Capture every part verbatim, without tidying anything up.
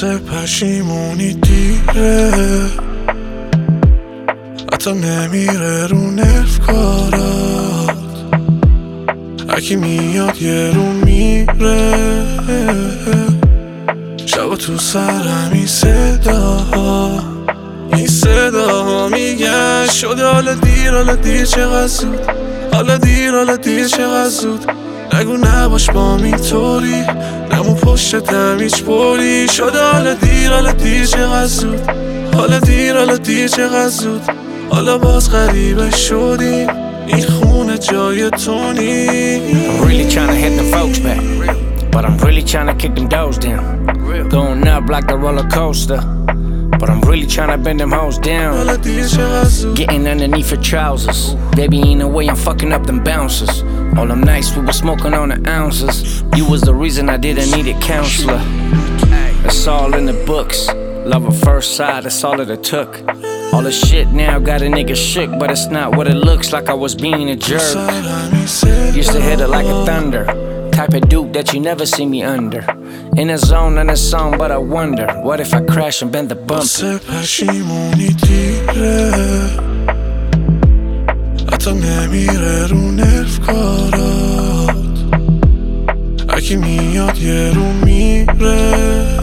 واسه پشیمونی دیره، حتی نمیره رو نرف کارات، هرکی میاد یه رو میره. شبا تو سرم این صداها، این صداها میگن شده حالا دیر، حالا دیر چقدر زود، حالا دیر حالا دیر چقدر زود. نگو نباش با اینطوری، نمون پشتم هیچ بولی. شده حالا دیر حالا دیر چقدر زود، حالا دیر حالا دیر چقدر زود. حالا باز غریبه شدیم، این خونه جای تو نیست. I'm really tryna hit the folks back, but I'm really tryna kick them doors down. Going up like the roller coaster, but I'm really tryna bend them hoes down. Getting underneath your trousers, baby ain't no way I'm fucking up them bouncers. All them nights we were smoking on the ounces, you was the reason I didn't need a counselor. It's all in the books, love at first sight, that's all that it took. All the shit now got a nigga shook, but it's not what it looks like. I was being a jerk. Used to hit it like a thunder, type of dude that you never see me under. In a zone and a song, but I wonder, what if I crash and bend the bumper? پشیمونی دیره، حتی نمیره رو نرف کارات، هرکی میاد یه رو میره.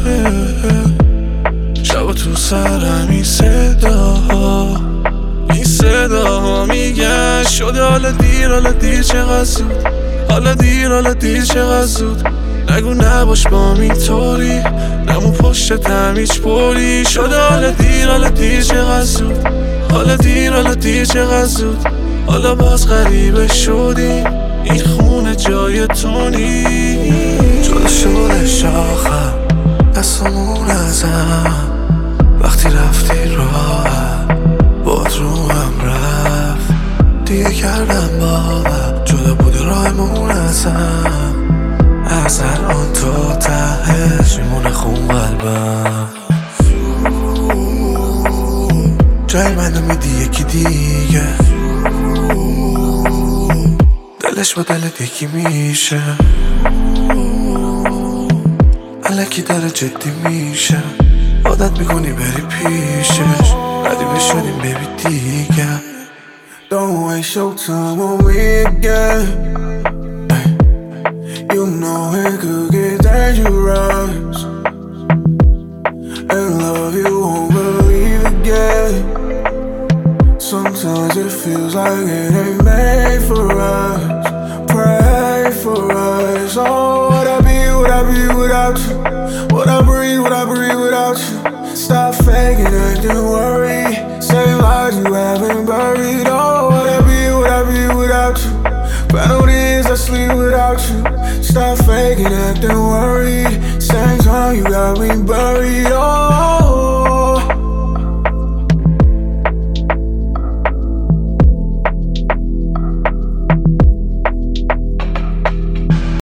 شبا تو سرم این صداها، این صداها میگن شده حالا دیر، حالا دیر چقدر زود، حالا دیر حالا دیر چقدر زود. نگو نباش با اینطوری، نمون پشتم هیچ بولی. شده حالا دیر حالا دیر چقدر زود، حالا دیر حالا دیر چقدر زود. حالا باز غریبه شدیم، این خونه جای تو نیست. جدا شده شاخم دستمون ازم، وقتی رفتی راحت باد رو هم رفت، دیگه کردم باور جدا بوده راهمون ازم. از الان تو تهش میمونه خون قلبم، جای منو میدی یکی دیگه، دلش با دلت یکی میشه، الکی داره جدی میشه. عادت میکنی بری پیشش، ردیبه شدیم ببی دیگه. Don't waste your time on me again. You know it could get dangerous, and love you won't believe again. Sometimes it feels like it ain't made for us. Pray for us. Oh, would I be, would I be without you? Would I breathe, would I breathe without you? Stop faking, acting worried, saying lies you haven't buried. Oh, would I be, would I be without you? Penalties, I sleep without you. Stop faking, acting worried, same time you got me buried. Oh,